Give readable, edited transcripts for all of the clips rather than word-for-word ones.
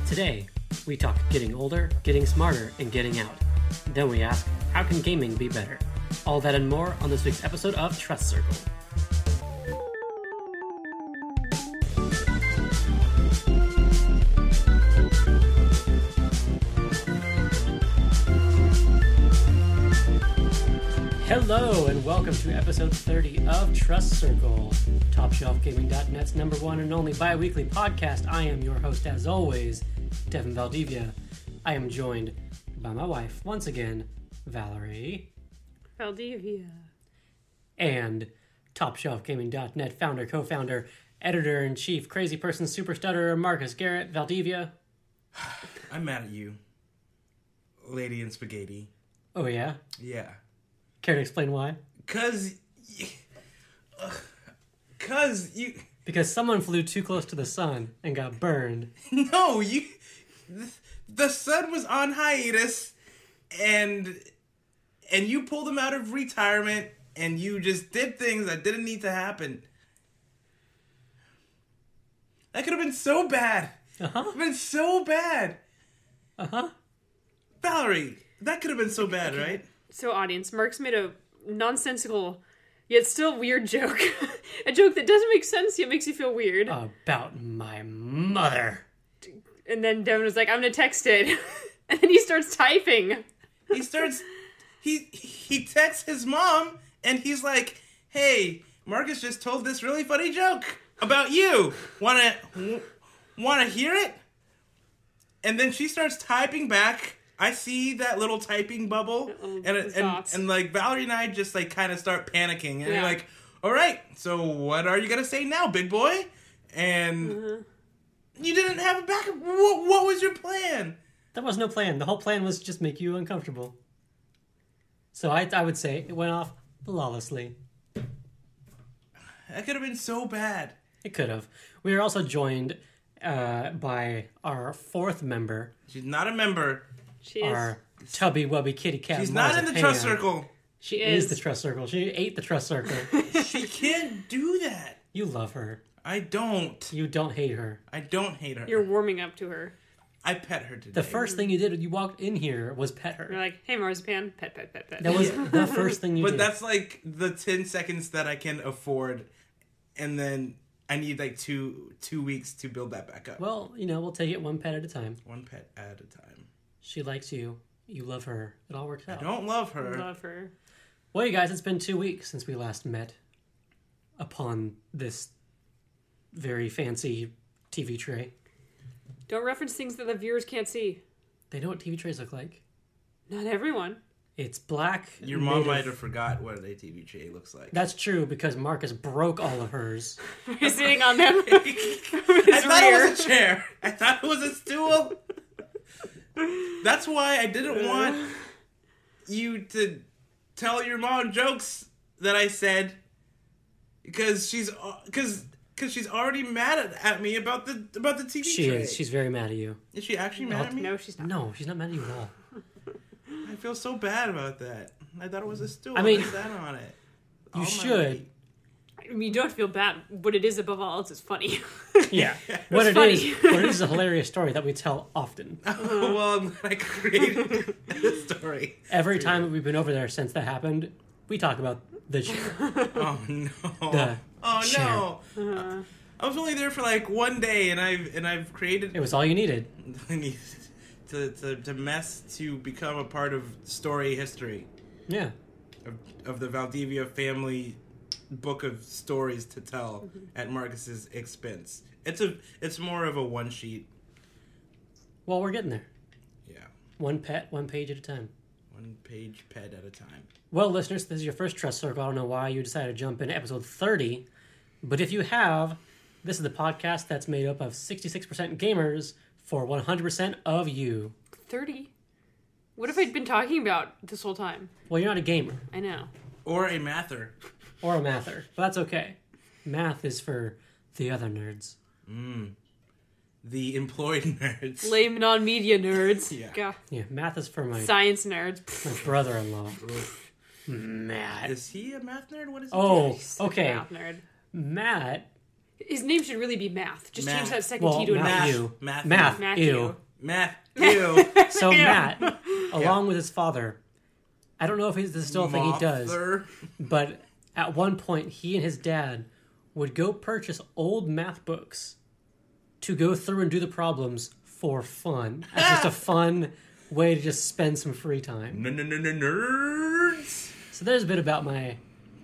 Today, we talk getting older, getting smarter, and getting out. Then we ask, how can gaming be better? All that and more on this week's episode of Trust Circle. Hello, and welcome to episode 30 of Trust Circle, TopShelfGaming.net's number one and only bi-weekly podcast. I am your host, as always, Devin Valdivia. I am joined by my wife, once again, Valerie. Valdivia. And TopShelfGaming.net founder, co-founder, editor-in-chief, crazy person, super stutterer, Marcus Garrett. Valdivia. I'm mad at you, Lady in Spaghetti. Oh, yeah? Yeah. Care to explain why? Because someone flew too close to the sun and got burned. No, the sun was on hiatus, and you pulled him out of retirement, and you just did things that didn't need to happen. That could have been so bad. Been so bad. Valerie, that could have been so bad, right? So, audience, Mark's made a nonsensical, yet still weird joke. A joke that doesn't make sense, yet makes you feel weird. About my mother. And then Devin was like, I'm gonna text it. And then he starts typing. He texts his mom, and he's like, hey, Marcus just told this really funny joke about you. Wanna hear it? And then she starts typing back. I see that little typing bubble, and like Valerie and I just like kind of start panicking, and you're like, all right, so what are you gonna say now, big boy? And you didn't have a backup. What was your plan? There was no plan. The whole plan was just make you uncomfortable. So I would say it went off flawlessly. That could have been so bad. It could have. We are also joined by our fourth member. She's not a member. She is. Our tubby wubby kitty cat. She's not in the trust circle. She is the trust circle. She ate the trust circle. She can't do that. You love her. I don't. You don't hate her. I don't hate her. You're warming up to her. I pet her today. The first thing you did when you walked in here was pet her. You're like, hey, marzipan, pet, pet, pet, pet. That was the first thing you did. But that's like the 10 seconds that I can afford, and then I need like two weeks to build that back up. Well, we'll take it one pet at a time. One pet at a time. She likes you. You love her. It all works out. I don't love her. I love her. Well, you guys, it's been 2 weeks since we last met upon this very fancy TV tray. Don't reference things that the viewers can't see. They know what TV trays look like. Not everyone. It's black. Your mom might have forgot what a TV tray looks like. That's true, because Marcus broke all of hers. You're sitting on them. I thought it was a chair. I thought it was a stool. That's why I didn't want you to tell your mom jokes that I said, because she's already mad at me about the TV She tray. is. She's very mad at you. Is she actually mad at me? No, she's not. No, she's not mad at you at all. I feel so bad about that. I thought it was a stool. I mean, I sat on it. You should. I mean, you don't feel bad. What it is, above all else, is funny. Yeah. What it is a hilarious story that we tell often. Well, I'm glad I created the story. Every time that we've been over there since that happened, we talk about the chair. Oh no. Chair. No. I was only there for like 1 day, and I've created. It was all you needed. to mess to become a part of story history. Yeah. Of the Valdivia family book of stories to tell at Marcus's expense. It's more of a one sheet. Well, we're getting there. Yeah. One pet, one page at a time. One page pet at a time. Well, listeners, this is your first Trust Circle. I don't know why you decided to jump in episode 30, but if you have, this is the podcast that's made up of 66% gamers for 100% of you. 30? What have I been talking about this whole time? Well, you're not a gamer. I know. Or a mather. Or a mather. But that's okay. Math is for the other nerds. The employed nerds. Lame non-media nerds. Yeah. Yeah, math is for my Science nerds. my brother-in-law. Matt. Is he a math nerd? What is he? Oh, He's a okay. math nerd. Matt His name should really be Math. Just change that second Well, T to an Math. F. Ew. Matthew. Math. Matthew. Ew. Matthew. So Matt, along with his father, I don't know if this is still a thing he does, Mother. but at one point he and his dad would go purchase old math books to go through and do the problems for fun. As just a fun way to just spend some free time. Nerds. So there's a bit about my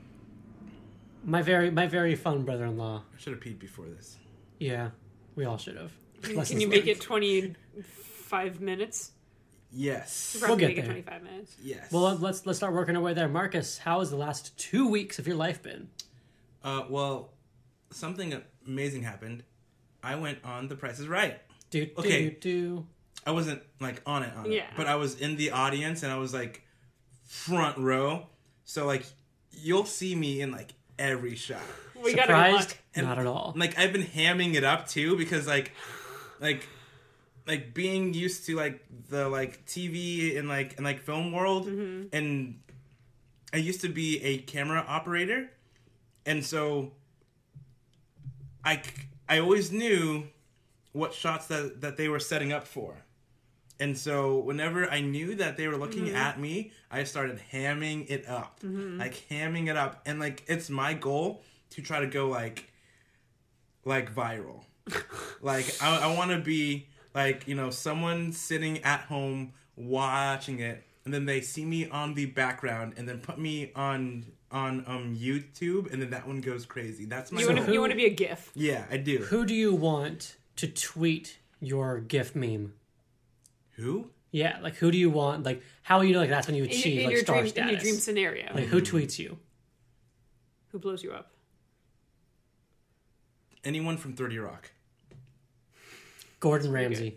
very fun brother-in-law. I should have peed before this. Yeah, we all should have. Can you make it 25 minutes? Yes. We'll Probably get make it there. 25 minutes. Yes. Well, let's start working our way there. Marcus, how has the last 2 weeks of your life been? Well, something amazing happened. I went on The Price is Right. Okay. I wasn't like on it, Yeah. but I was in the audience and I was like front row. So like you'll see me in like every shot. We got our luck. And, Not at all. Like I've been hamming it up too because like being used to like the like TV and like film world and I used to be a camera operator and so I always knew what shots that they were setting up for. And so whenever I knew that they were looking at me, I started hamming it up. Like hamming it up. And like it's my goal to try to go like viral. Like I want to be like, you know, someone sitting at home watching it and then they see me on the background and then put me on YouTube and then that one goes crazy. That's my goal. You want to be a GIF. Yeah, I do. Who do you want to tweet your GIF meme? Who? Yeah, like who do you want? Like how you know like that's when you achieve In like your star dream, status? in your dream scenario. Like who tweets you? Who blows you up? Anyone from 30 Rock. Gordon Ramsay.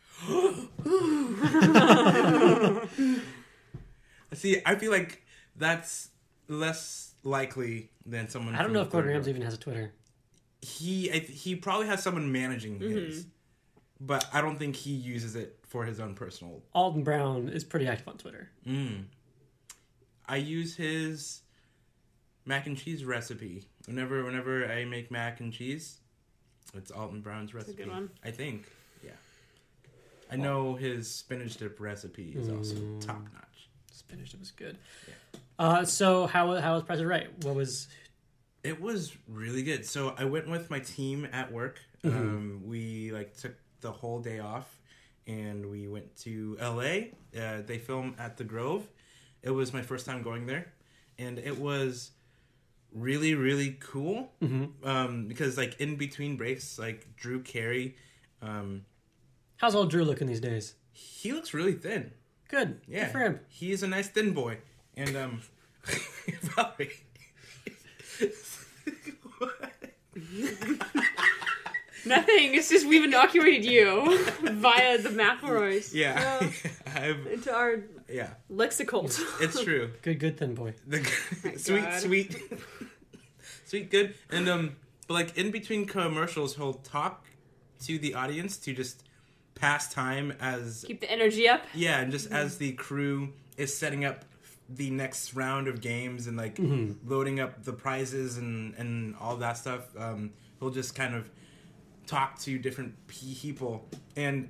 See, I feel like that's less likely than someone. I don't from know if Gordon 30 Ramsay Rock. even has a Twitter. He probably has someone managing his, but I don't think he uses it for his own personal. Alton Brown is pretty active on Twitter. I use his mac and cheese recipe whenever I make mac and cheese. It's Alton Brown's recipe. good one. I think. Yeah. I know his spinach dip recipe is also top notch. Spinach dip was good. So how was Price is Right? What was? It was really good. So I went with my team at work. We like took the whole day off, and we went to LA. They film at the Grove. It was my first time going there, and it was really, really cool. Because like in between breaks, like Drew Carey, How's old Drew looking these days? he looks really thin. Good. Yeah, Good for him. He's a nice thin boy, and Valerie. Nothing. It's just we've inoculated you via the McElroys. Yeah, Into our yeah, lexicult. it's true. Good thin boy. The God. sweet, good, and but like in between commercials, he'll talk to the audience to just pass time as Keep the energy up. yeah, and just as the crew is setting up the next round of games and like loading up the prizes and all that stuff. He'll just kind of talk to different people and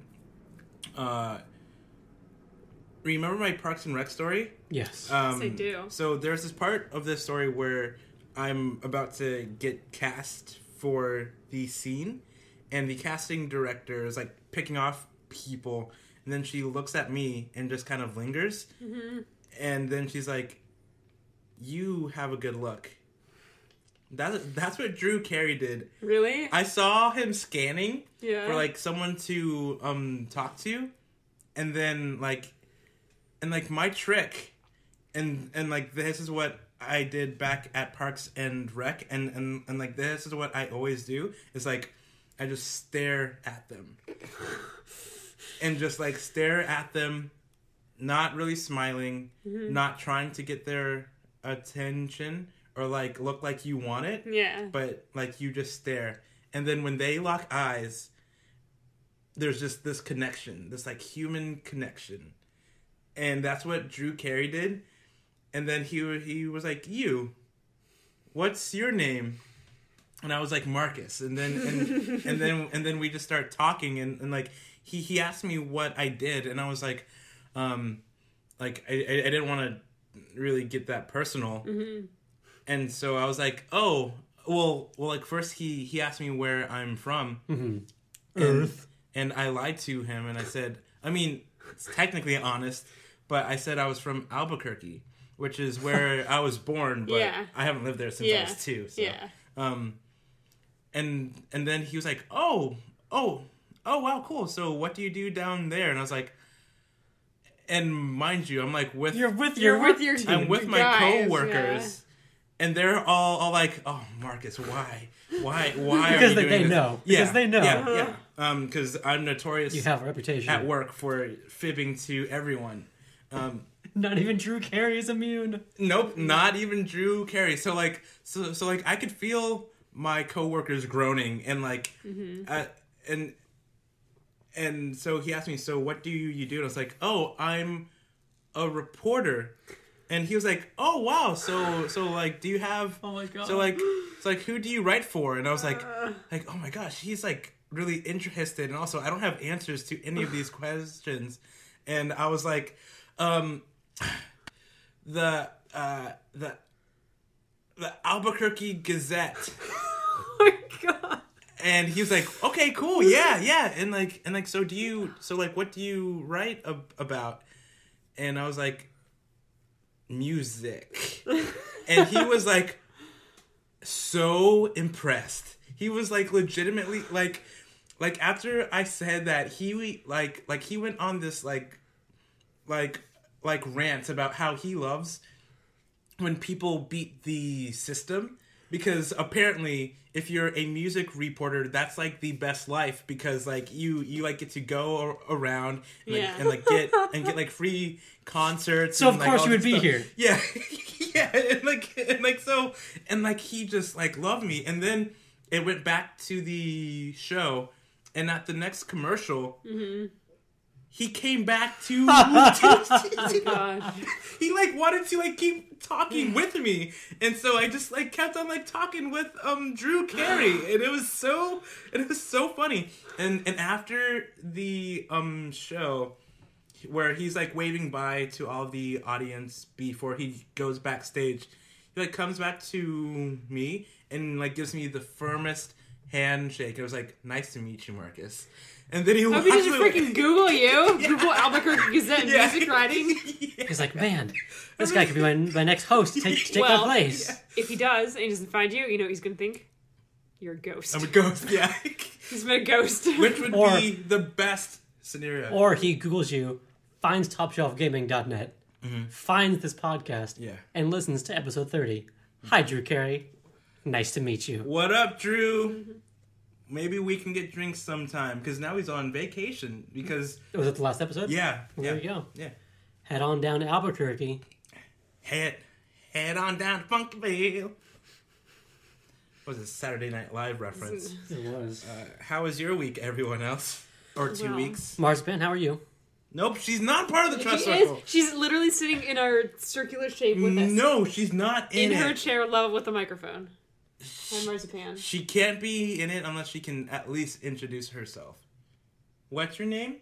remember my Parks and Rec story? Yes. Yes, I do. So there's this part of this story where I'm about to get cast for the scene, and the casting director is like picking off people, and then she looks at me and just kind of lingers, and then she's like, "You have a good look." That's what Drew Carey did. Really? I saw him scanning Yeah. for like someone to talk to, and then like my trick, and like this is what I did back at Parks and Rec, and like this is what I always do is like I just stare at them, and just like stare at them, not really smiling, not trying to get their attention or like look like you want it. Yeah. But like you just stare, and then when they lock eyes, there's just this connection, this like human connection, and that's what Drew Carey did. And then he was like, "You, what's your name?" And I was like, Marcus. And then and then we just start talking, and like he asked me what I did, and I was like I didn't want to really get that personal. Mm-hmm. And so I was like, oh, well, like first he asked me where I'm from. Mm-hmm. Earth. And I lied to him, and I said, I mean, it's technically honest, but I said I was from Albuquerque, which is where I was born, but Yeah. I haven't lived there since I was 2. So. Yeah. And then he was like, oh, wow, cool. So what do you do down there? And I was like, and mind you, I'm like You're with You're your with your team. I'm with my guys, coworkers, and they're all like, "Oh, Marcus, why are Because you doing they this?" know. Because they know. Yeah. Because I'm notorious You have a reputation. at work for fibbing to everyone. Not even Drew Carey is immune. Nope, not even Drew Carey. So like I could feel my coworkers groaning, and like, and so he asked me, so what do you do? And I was like, oh, I'm a reporter. And he was like, oh, wow. So like, do you have, Oh my god. so like, who do you write for? And I was like, oh my gosh, he's like really interested. And also I don't have answers to any of these questions. And I was like, the Albuquerque Gazette. Oh my god. And he was like, okay, cool, yeah. And like, so what do you write about? And I was like, music. And he was like, so impressed. He was like, legitimately, like after I said that, he like he went on this like rant about how he loves when people beat the system. Because apparently, if you're a music reporter, that's like the best life, because like you like get to go around and get like free concerts. So and, of like, course all you would this be stuff. here. Yeah, and like he just like loved me. And then it went back to the show, and at the next commercial, he came back to God. he like wanted to like keep talking with me, and so I just like kept on like talking with Drew Carey, and it was so funny. And after the show, where he's like waving bye to all the audience before he goes backstage, he like comes back to me and like gives me the firmest handshake. It was like, nice to meet you, Marcus. And then he Hope you just freaking Google you. Google Albuquerque Gazette music writing. He's like, man, this guy could be my next host. Take my place. Yeah. If he does, and he doesn't find you, you know what he's gonna think? You're a ghost. I'm a ghost, yeah. He's been a ghost. Which would Or- be the best scenario. Or he Googles you, finds TopShelfGaming.net, finds this podcast, Yeah. and listens to episode 30. Hi, Drew Carey. Nice to meet you. What up, Drew? Maybe we can get drinks sometime, because now he's on vacation. Because Was it the last episode? yeah, There you go. Yeah. Head on down to Albuquerque. Head on down to Funkville. What was it, Saturday Night Live reference? It was. How was your week, everyone else? Or 2 Well. weeks? Marzipan, how are you? Nope, she's not part of the trust She circle. is. She's literally sitting in our circular shape with us. No, she's not in In her it. chair level with the microphone. Hi, Marzipan. She can't be in it unless she can at least introduce herself. What's your name?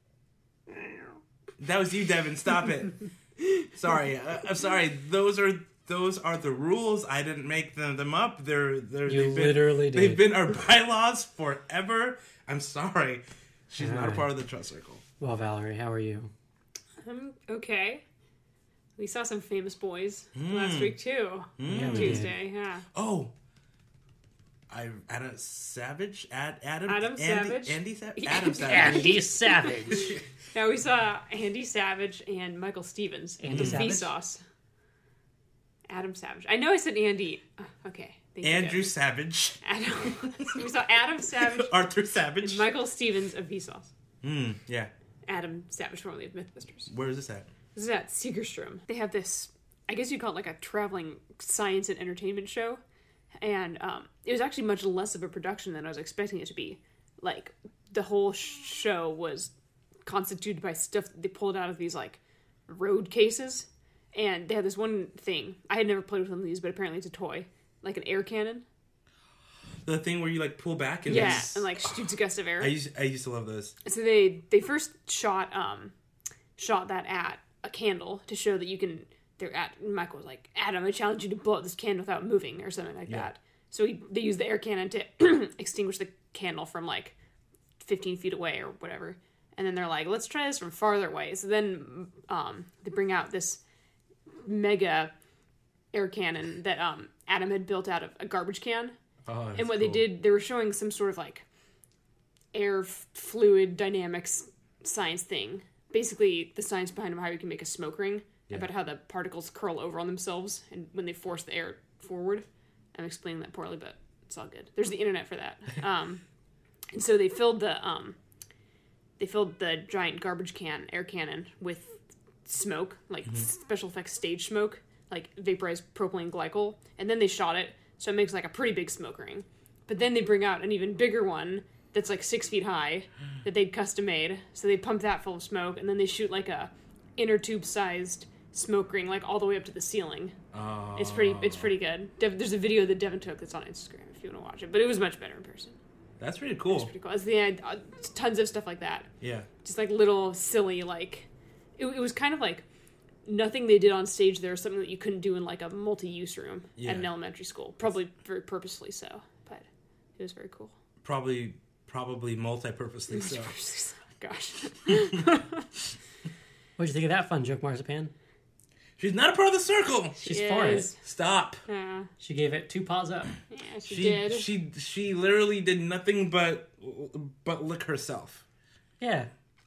That was you, Devin. Stop it. Sorry. I'm sorry. Those are the rules. I didn't make them up. You literally did. They've been our bylaws forever. I'm sorry. She's not a Alright. part of the trust circle. Well, Valerie, how are you? Okay. We saw some famous boys last week too. Yeah, we Tuesday, yeah. Oh. Adam Savage? Adam Adam Savage? Andy Savage? Adam Savage. Andy Savage. Yeah, we saw Andy Savage and Michael Stevens. Andy from Savage? Vsauce. Adam Savage. I know I said Andy. Okay. Thank you, Andrew Devin. Savage. Adam. We saw Adam Savage Arthur Savage. and Michael Stevens of Vsauce. Yeah. Adam Savage, formerly of Mythbusters. Where is this at? This is at Segerstrom. They have this, I guess you'd call it like a traveling science and entertainment show. And it was actually much less of a production than I was expecting it to be. Like, the whole show was constituted by stuff that they pulled out of these, like, road cases. And they had this one thing. I had never played with one of these, but apparently it's a toy. Like an air cannon. the thing where you like pull back and Yeah, and like shoots a gust of air. I used to love those. So they first shot that at a candle to show that you can. Michael was like, Adam, I challenge you to blow up this candle without moving or something like that. So they used the air cannon to extinguish the candle from like 15 feet away or whatever. And then they're like, let's try this from farther away. So then they bring out this mega air cannon that Adam had built out of a garbage can. Oh, And what they did, they were showing some sort of like air fluid dynamics science thing. Basically, the science behind how you can make a smoke ring. About how the particles curl over on themselves and when they force the air forward. I'm explaining that poorly, but it's all good. There's the internet for that. And so they filled the giant garbage air cannon with smoke, like special effects stage smoke, like vaporized propylene glycol, and then they shot it, so it makes like a pretty big smoke ring. But then they bring out an even bigger one that's like 6 feet high that they'd custom made. So they pump that full of smoke, and then they shoot like a inner tube sized smoke ring like all the way up to the ceiling. It's pretty good. There's a video that Devin took that's on Instagram if you want to watch it, but it was much better in person. That's pretty cool. It's pretty cool. It's tons of stuff like that. Yeah. Just like little silly like it was kind of like nothing they did on stage there was something that you couldn't do in like a multi-use room at an elementary school. Probably very purposefully so, but it was very cool. Probably multi-purposely so. Gosh. What'd you think of that fun joke, Marzipan? She's not a part of the circle. She's for it. Stop. Yeah. She gave it 2 paws up. Yeah, she did. She literally did nothing but lick herself. Yeah.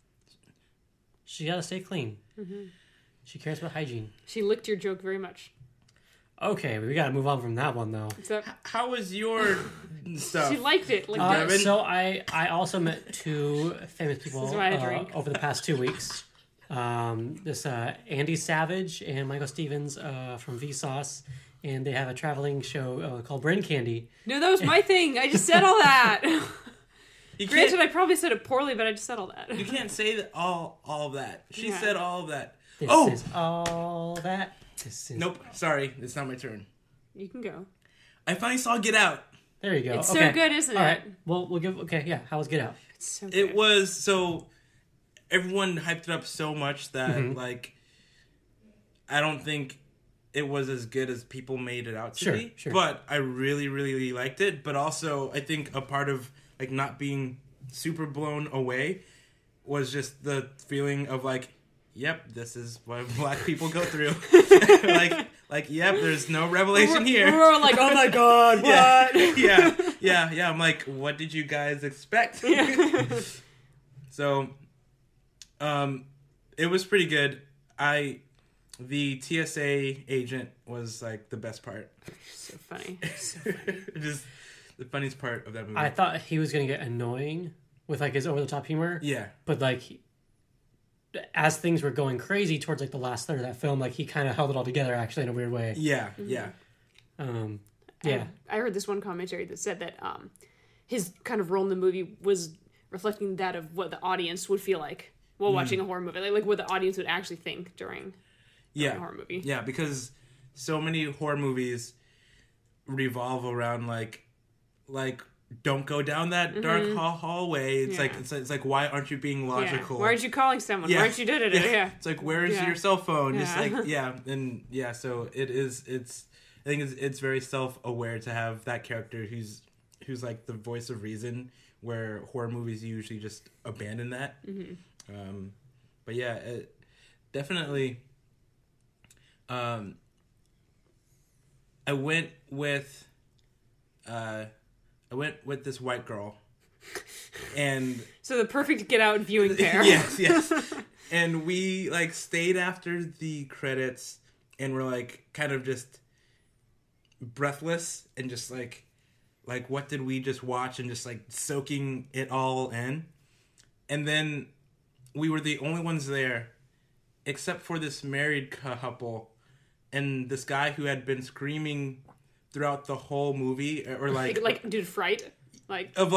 She gotta stay clean. Mm-hmm. She cares about hygiene. She licked your joke very much. Okay, we gotta move on from that one, though. How was your stuff? She liked it. So I also met 2 famous people over the past 2 weeks. This Andy Savage and Michael Stevens from Vsauce, and they have a traveling show called Brain Candy. No, that was my thing. I just said all that. Granted, I probably said it poorly, but I just said all that. You can't say that all of that. She said all of that. This is all that. Nope. Sorry, it's not my turn. You can go. I finally saw Get Out. There you go. It's so good, isn't it? All right. Well, we'll give. Okay, yeah. How was Get Out? It's so good. It was so. Everyone hyped it up so much that like, I don't think it was as good as people made it out to be. Sure. But I really, really liked it. But also, I think a part of like not being super blown away was just the feeling of like, yep, this is what Black people go through. Yep, there's no revelation here. We're all like, oh my god, what? Yeah. I'm like, what did you guys expect? So, it was pretty good. The TSA agent was like the best part. So funny. Just the funniest part of that movie. I thought he was gonna get annoying with like his over the top humor. Yeah. But like, as things were going crazy towards like the last third of that film, like he kind of held it all together actually in a weird way. Yeah. Yeah. I heard this one commentary that said that his kind of role in the movie was reflecting that of what the audience would feel like while watching a horror movie, like what the audience would actually think during a horror movie. Yeah, because so many horror movies revolve around like don't go down that dark hallway. It's like why aren't you being logical? Why aren't you calling someone? Why aren't you doing it? Yeah. It's like where is your cell phone? Just like so it's I think it's very self-aware to have that character who's like the voice of reason, where horror movies usually just abandon that. But yeah, it definitely. I went with this white girl, and so the perfect Get Out viewing pair. yes, and we like stayed after the credits, and we're like kind of just breathless and just like what did we just watch, and just like soaking it all in, and then we were the only ones there, except for this married couple. And this guy who had been screaming throughout the whole movie, or dude, fright, either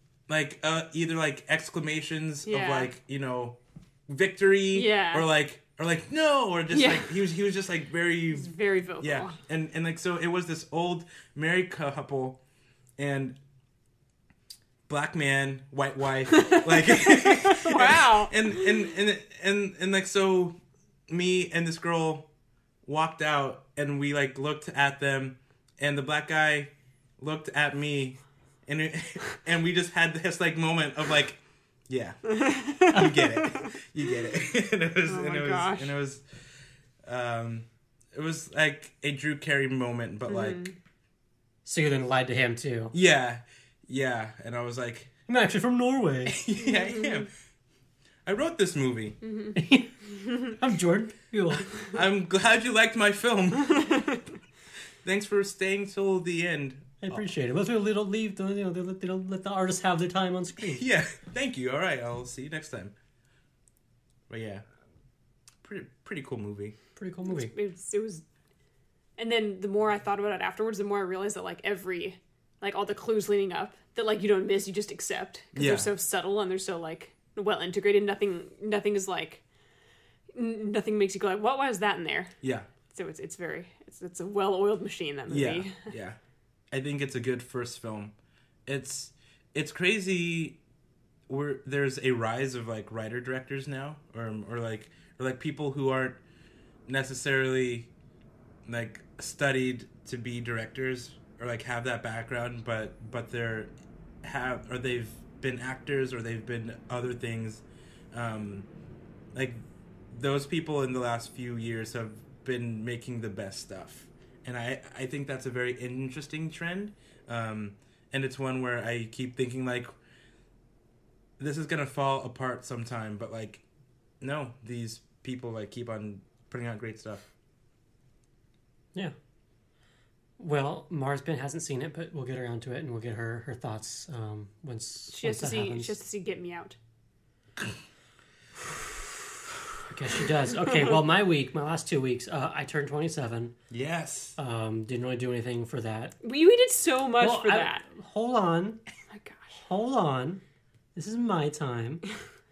like exclamations of like, you know, victory, or or like no, or just like he was just like very He's very vocal. yeah, and like so it was this old married couple, and black man, white wife, like Wow. and like so me and this girl walked out and we like looked at them and the black guy looked at me and we just had this like moment of like, yeah, you get it. And it was like a Drew Carey moment, but like, So you then lied to him too. yeah, and I was like, I'm actually from Norway. yeah, I am. I wrote this movie. I'm Jordan Peele. I'm glad you liked my film. Thanks for staying till the end. I appreciate it. But they don't leave. They don't let the artists have their time on screen. Yeah, thank you. All right, I'll see you next time. But yeah, pretty cool movie. Pretty cool movie. It was, and then the more I thought about it afterwards, the more I realized that like all the clues leading up that like you don't miss, you just accept because Yeah. they're so subtle and they're so like well integrated. Nothing is like nothing makes you go like, what? Why is that in there? Yeah, So it's a well-oiled machine, that movie. yeah. I think it's a good first film. It's crazy. There's a rise of like writer directors now, or like people who aren't necessarily like studied to be directors or like have that background, but they've been actors or they've been other things. Like those people in the last few years have been making the best stuff. And I think that's a very interesting trend. And it's one where I keep thinking, like, this is going to fall apart sometime. But, like, no, these people, like, keep on putting out great stuff. Yeah. Well, Marsben hasn't seen it, but we'll get around to it and we'll get her thoughts once She has to that see. happens. She has to see Get Me Out. I guess she does. Okay, well, my last 2 weeks, I turned 27. Yes. Didn't really do anything for that. We did so much for that. Hold on. Oh my gosh. Hold on. This is my time.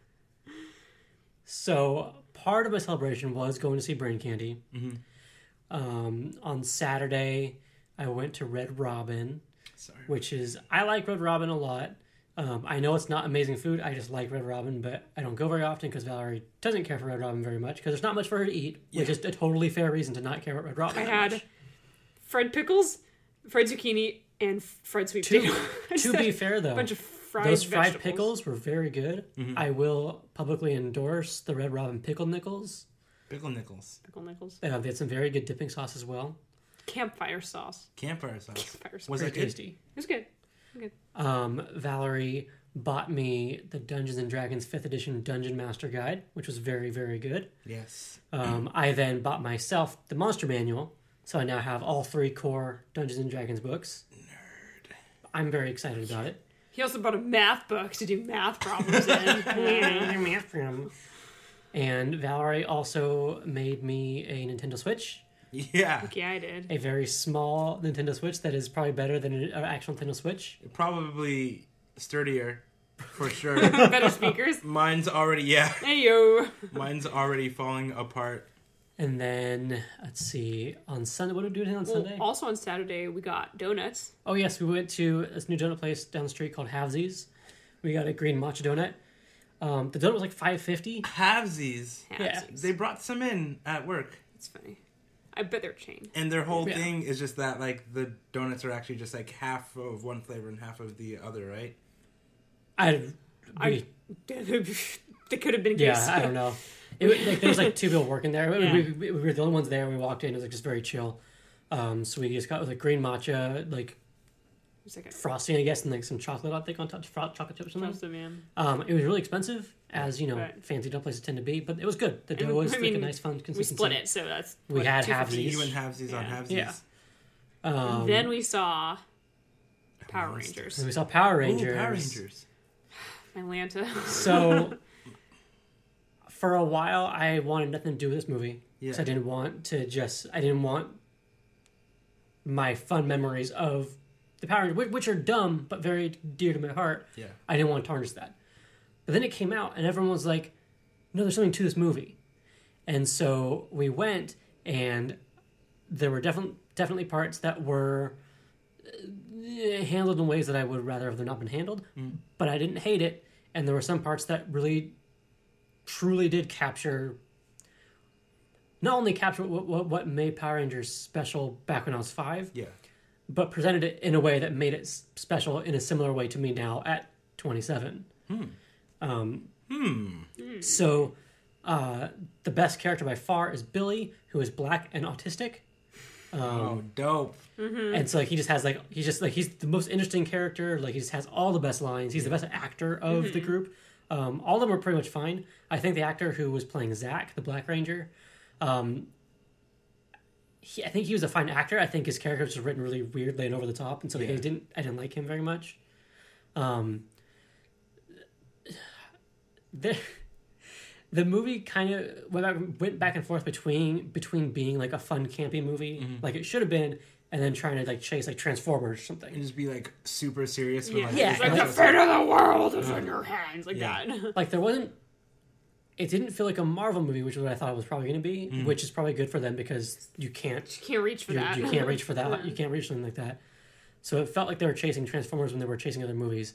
So, part of my celebration was going to see Brain Candy. Mm-hmm. On Saturday, I went to Red Robin, Sorry. which is... I like Red Robin a lot. I know it's not amazing food. I just like Red Robin, but I don't go very often because Valerie doesn't care for Red Robin very much because there's not much for her to eat, which is a totally fair reason to not care about Red Robin. I that had much. fried pickles, fried zucchini, and fried sweet potato. To be fair, though, a bunch of fried those fried vegetables. pickles were very good. Mm-hmm. I will publicly endorse the Red Robin pickle nickels. Pickle nickels. Pickle nickels. They had some very good dipping sauce as well. Campfire sauce. Campfire sauce. Campfire sauce. Was Very that good? tasty. It was good. Good. Valerie bought me the Dungeons & Dragons 5th edition Dungeon Master Guide, which was very, very good. Yes. I then bought myself the Monster Manual, so I now have all 3 core Dungeons & Dragons books. Nerd. I'm very excited about it. He also bought a math book to do math problems in. And Valerie also made me a Nintendo Switch. Yeah. Yeah, I did. A very small Nintendo Switch that is probably better than an actual Nintendo Switch. Probably sturdier, for sure. Better speakers. Mine's already Mine's already falling apart. And then, let's see, on Sunday, what did we do on Sunday? Also on Saturday, we got donuts. Oh, yes, we went to this new donut place down the street called Halvesies. We got a green matcha donut. The donut was like $5.50. Halvesies. Yeah. They brought some in at work. It's funny. I bet they're chain. And their whole Yeah. thing is just that, like, the donuts are actually just, like, half of one flavor and half of the other, right? They could have been a Yeah, case. I don't know. There was like 2 people working there. Yeah. We were the only ones there. We walked in. It was like just very chill. So we just got like green matcha, like It's like a frosting, I guess, and like some chocolate, I think, on top, chocolate chips or something. toast, man. It was really expensive, as you know, Right. fancy donut places tend to be, but it was good. The dough And, was I like mean, a nice, fun We consistency. split it, so that's We had $2.50 halvesies. each. You and halvesies on Yeah. halvesies. Yeah. Then we saw Power Monster. Rangers. And we saw Power Ooh, Rangers. Power Rangers. Atlanta. So, for a while, I wanted nothing to do with this movie. Yeah. So I didn't want my fun memories of the Power Rangers, which are dumb, but very dear to my heart. Yeah. I didn't want to tarnish that. But then it came out, and everyone was like, no, there's something to this movie. And so we went, and there were definitely parts that were handled in ways that I would rather have them not been handled, but I didn't hate it. And there were some parts that really, truly did capture, not only capture what made Power Rangers special back when I was 5, Yeah. but presented it in a way that made it special in a similar way to me now at 27. So the best character by far is Billy, who is black and autistic. Oh, dope. And so like he's the most interesting character. Like he just has all the best lines. He's the best actor of the group. All of them were pretty much fine. I think the actor who was playing Zach, the Black Ranger, I think he was a fine actor. I think his character was just written really weirdly and over the top, and so I didn't like him very much. The movie kind of went back and forth between being like a fun campy movie, like it should have been, and then trying to like chase like Transformers or something. And just be like super serious. Yeah, Yeah, like and the fate of the world is in your hands, like that. Like there wasn't. It didn't feel like a Marvel movie, which is what I thought it was probably going to be, which is probably good for them because you can't Can't reach for that. You can't reach for that. You can't reach something like that. So it felt like they were chasing Transformers when they were chasing other movies.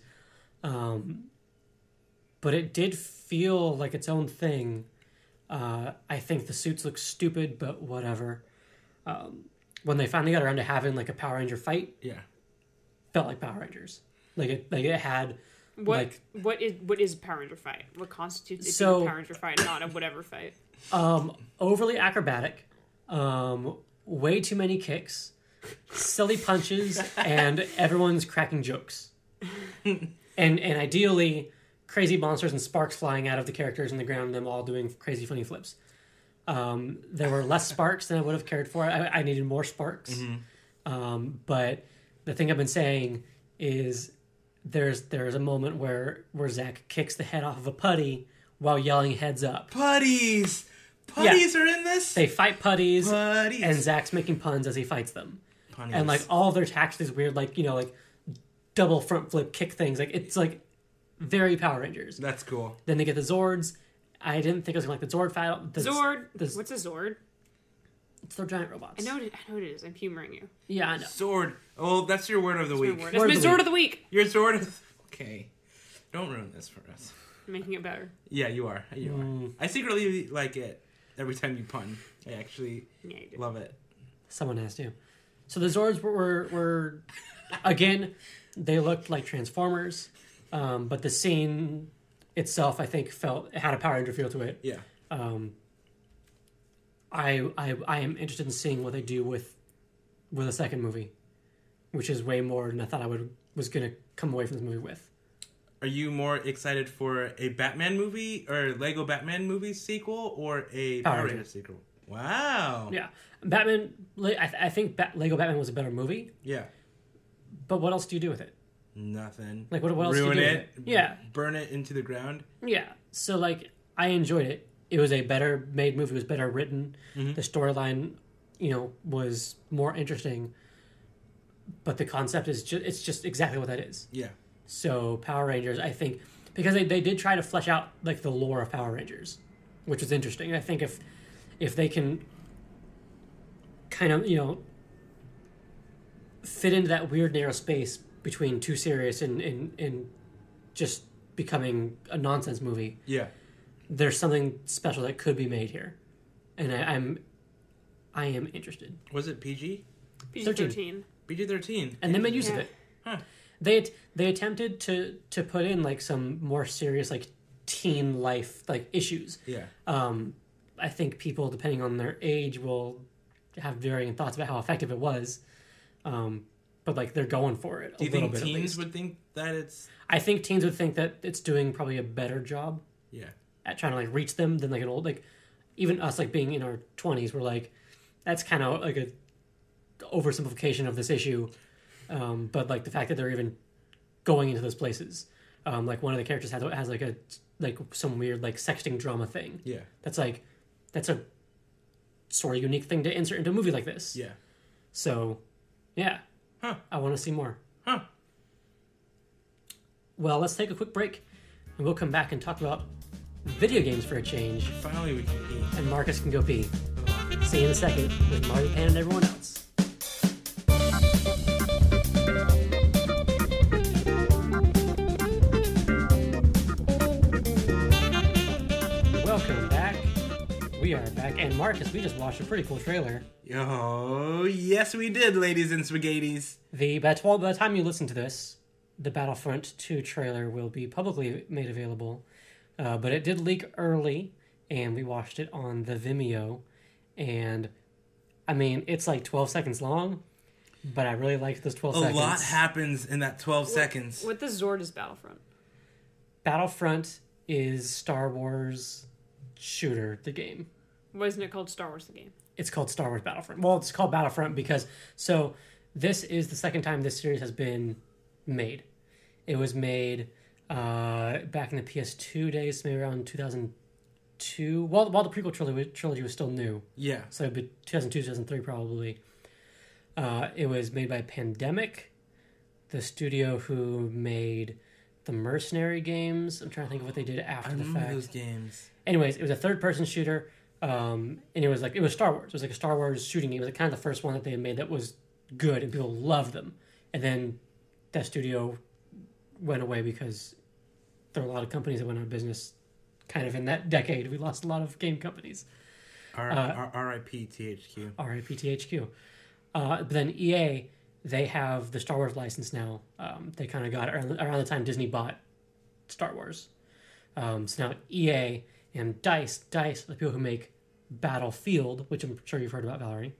But it did feel like its own thing. I think the suits look stupid, but whatever. When they finally got around to having like a Power Ranger fight, Yeah. felt like Power Rangers. Like it had What is a Power Ranger fight? What constitutes a Power Ranger fight, not a whatever fight? overly acrobatic, way too many kicks, silly punches, and everyone's cracking jokes. And ideally, crazy monsters and sparks flying out of the characters in the ground, and them all doing crazy funny flips. There were less sparks than I would have cared for. I needed more sparks. But the thing I've been saying is there's a moment where Zach kicks the head off of a putty while yelling "heads up." Putties are in this. They fight putties, Putties. and Zach's making puns as he fights them. Punnies. And like all of their attacks, these weird like double front flip kick things. Like it's like very Power Rangers. That's cool. Then they get the Zords. I didn't think I was gonna like the Zord fight. Zord. What's a Zord? It's their giant robots. I know it is. I'm humoring you. Yeah, I know. Sword. Oh, that's your word of the week. That's my Zord of the week. Your sword of... Okay. Don't ruin this for us. I'm making it better. Yeah, you are. You are. I secretly like it every time you pun. I actually love it. Someone has to. So the Zords were again, they looked like Transformers, but the scene itself, I think, had a Power Ranger feel to it. Yeah. I am interested in seeing what they do with a second movie, which is way more than I thought I was gonna come away from this movie with. Are you more excited for a Batman movie or Lego Batman movie sequel or a Power Rangers sequel? Wow. Yeah, Batman. I think Lego Batman was a better movie. Yeah. But what else do you do with it? Nothing. Like what else Ruin do you do it? with it? Yeah. Burn it into the ground? Yeah. So like I enjoyed it. It was a better made movie. It was better written. The storyline, was more interesting. But the concept is just exactly what that is. Yeah. So Power Rangers, I think, because they did try to flesh out like the lore of Power Rangers, which was interesting. I think if they can kind of fit into that weird narrow space between too serious and just becoming a nonsense movie, Yeah. there's something special that could be made here, and I am interested. Was it PG? PG-13. PG-13. And they made use of it. Huh. They attempted to put in like some more serious like teen life like issues. Yeah. I think people, depending on their age, will have varying thoughts about how effective it was. But like they're going for it. Do you think teens would think that it's... I think teens would think that it's doing probably a better job Yeah. at trying to like reach them than like an old, like even us like being in our 20s, we're like, that's kind of like a oversimplification of this issue. But like the fact that they're even going into those places, like one of the characters has like some weird like sexting drama thing. Yeah. That's a sort of unique thing to insert into a movie like this. Yeah. So, yeah. Huh. I want to see more. Huh. Well, let's take a quick break, and we'll come back and talk about video games for a change, Finally, we can eat. and Marcus can go pee. See you in a second with Marzipan and everyone else. Welcome back. We are back, and Marcus, we just watched a pretty cool trailer. Oh, yes, we did, ladies and spaghettis. By the time you listen to this, the Battlefront 2 trailer will be publicly made available. But it did leak early, and we watched it on the Vimeo. And, I mean, it's like 12 seconds long, but I really liked those 12 seconds. A lot happens in that 12 seconds. What the Zord is Battlefront? Battlefront is Star Wars shooter, the game. Why isn't it called Star Wars the game? It's called Star Wars Battlefront. Well, it's called Battlefront because... So, this is the second time this series has been made. It was made back in the PS2 days, maybe around 2002. While the prequel trilogy was still new. Yeah. So, it'd be 2002, 2003 probably. It was made by Pandemic, the studio who made the Mercenary games. I'm trying to think of what they did after the fact. those games. Anyways, it was a third-person shooter, and it was Star Wars. It was like a Star Wars shooting game. It was like kind of the first one that they had made that was good, and people loved them. And then that studio went away because there were a lot of companies that went out of business kind of in that decade. We lost a lot of game companies. R.I.P. THQ. R.I.P. THQ. But then EA, they have the Star Wars license now. They kind of got it around the time Disney bought Star Wars. So now EA and DICE, the people who make Battlefield, which I'm sure you've heard about, Valerie.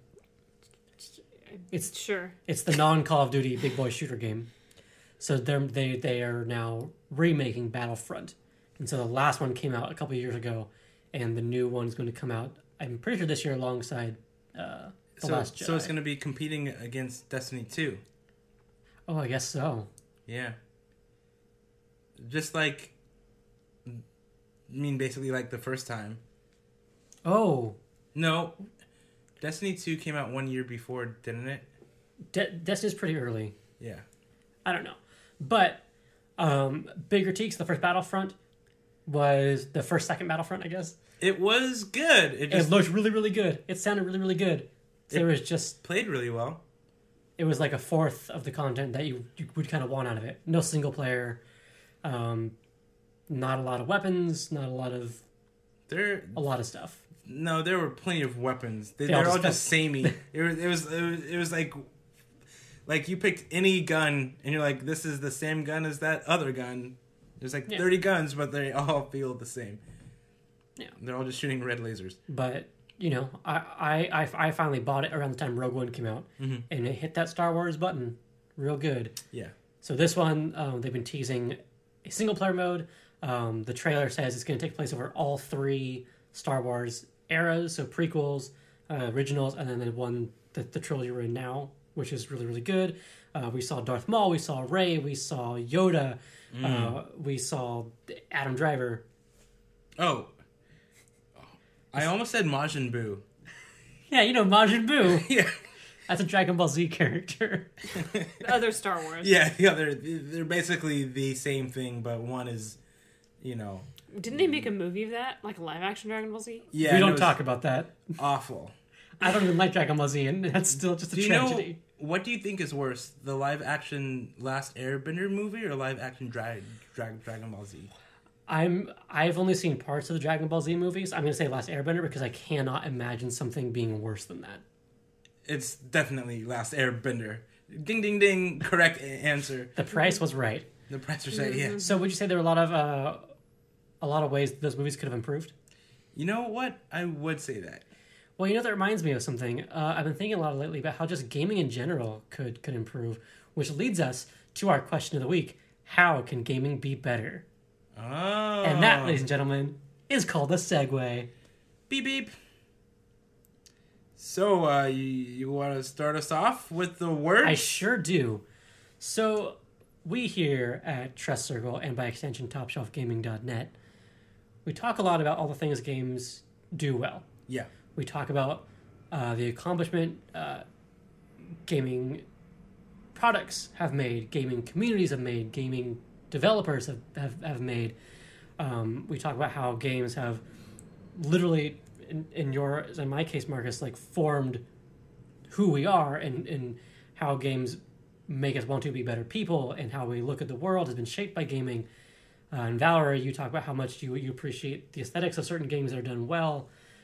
It's the non-Call of Duty big boy shooter game. So they are now remaking Battlefront, and so the last one came out a couple of years ago, and the new one is going to come out. I'm pretty sure this year alongside the Last Jedi. So it's going to be competing against Destiny 2. Oh, I guess so. Yeah. Just like, basically like the first time. Oh. No. Destiny 2 came out 1 year before, didn't it? Destiny's pretty early. Yeah. I don't know. But big critiques, the first Battlefront was the second Battlefront, I guess. It was good. It looked really, really good. It sounded really, really good. So it was just... Played really well. It was like a fourth of the content that you would kind of want out of it. No single player. Not a lot of weapons. Not a lot of... A lot of stuff. No, there were plenty of weapons. They're all just samey. It was like you picked any gun and you're like, this is the same gun as that other gun. There's 30 guns, but they all feel the same. Yeah, they're all just shooting red lasers. But I finally bought it around the time Rogue One came out, and it hit that Star Wars button real good. Yeah. So this one, they've been teasing a single player mode. The trailer says it's going to take place over all three Star Wars eras, so prequels, originals, and then the trilogy we're in now, which is really, really good. We saw Darth Maul, we saw Rey, we saw Yoda, we saw Adam Driver. Oh. I almost said Majin Buu. Yeah, Majin Buu. Yeah. That's a Dragon Ball Z character. The other Star Wars. Yeah, the other. They're basically the same thing, but one is, Didn't they make a movie of that? Like a live-action Dragon Ball Z? Yeah. We don't talk about that. Awful. I don't even like Dragon Ball Z, and that's still just a tragedy. What do you think is worse, the live-action Last Airbender movie or live-action Dragon Ball Z? I've only seen parts of the Dragon Ball Z movies. I'm going to say Last Airbender because I cannot imagine something being worse than that. It's definitely Last Airbender. Ding, ding, ding. Correct answer. The price was right. The price was right, yeah. So would you say there were a lot of ways those movies could have improved? You know what? I would say that. Well, that reminds me of something. I've been thinking a lot lately about how just gaming in general could improve, which leads us to our question of the week. How can gaming be better? Oh. And that, ladies and gentlemen, is called a segue. Beep, beep. So, you want to start us off with the words? I sure do. So, we here at Trust Circle, and by extension, TopShelfGaming.net, we talk a lot about all the things games do well. Yeah. We talk about the accomplishment gaming products have made, gaming communities have made, gaming developers have made. We talk about how games have literally, in my case, Marcus, like formed who we are, and how games make us want to be better people, and how we look at the world has been shaped by gaming. And Valerie, you talk about how much you appreciate the aesthetics of certain games that are done well.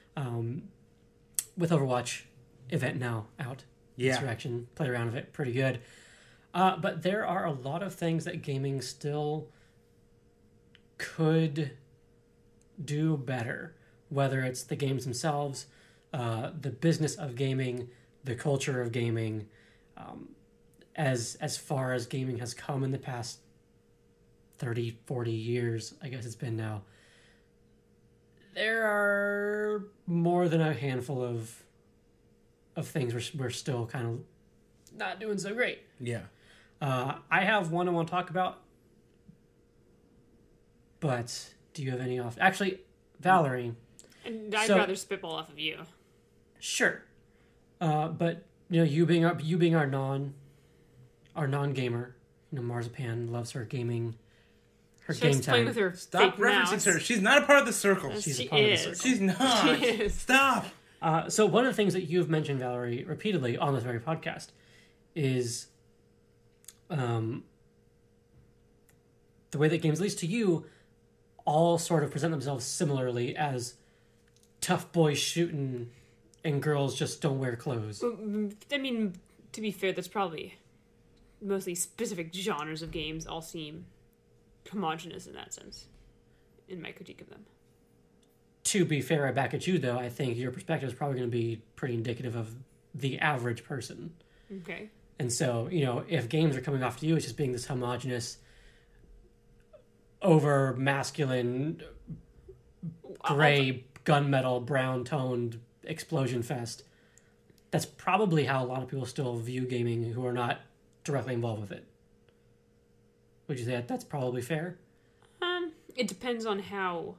With Overwatch event now out, Insurrection, played around with it pretty good. But there are a lot of things that gaming still could do better, whether it's the games themselves, the business of gaming, the culture of gaming, as far as gaming has come in the past 30, 40 years, I guess it's been now. There are more than a handful of things we're still kind of not doing so great. Yeah. I have one I want to talk about, but do you have any off? Actually, Valerie. And I'd rather spitball off of you. Sure, but you being our non-gamer, Marzipan loves her gaming. Her game time. With her Stop fake referencing mouse. her. She's not a part of the circle. She's She a part of the is. circle. She's not. She is. Stop. So one of the things that you've mentioned, Valerie, repeatedly on this very podcast is the way that games, at least to you, all sort of present themselves similarly as tough boys shooting and girls just don't wear clothes. I mean, to be fair, that's probably mostly specific genres of games all seem homogenous in that sense, in my critique of them. To be fair, back at you, though, I think your perspective is probably going to be pretty indicative of the average person. Okay. And so, if games are coming off to you, it's just being this homogenous, over masculine, gray, gunmetal, brown-toned explosion fest. That's probably how a lot of people still view gaming who are not directly involved with it. Would you say that's probably fair? It depends on how